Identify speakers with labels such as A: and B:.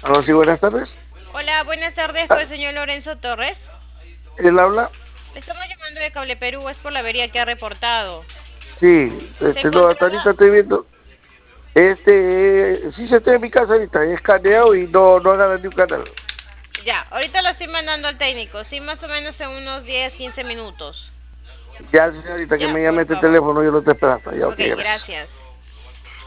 A: Aló, sí, buenas tardes.
B: Hola, buenas tardes con
A: Ah,
B: el señor Lorenzo Torres.
A: ¿él habla?
B: Le estamos llamando de Cable Perú, es por la avería que ha reportado.
A: Sí,
B: ¿Se
A: no, hasta
B: encontraba?
A: ahorita estoy viendo. Sí se estoy en mi casa ahorita, he escaneado y no agarra ni un canal.
B: Ya, ahorita lo estoy mandando al técnico, sí, más o menos en unos 10, 15 minutos.
A: Ya, señorita, que
B: Ya,
A: me llame
B: por
A: este
B: favor.
A: teléfono, yo lo estoy esperando. Ya, ok,
B: Ok,
A: gracias.
B: gracias.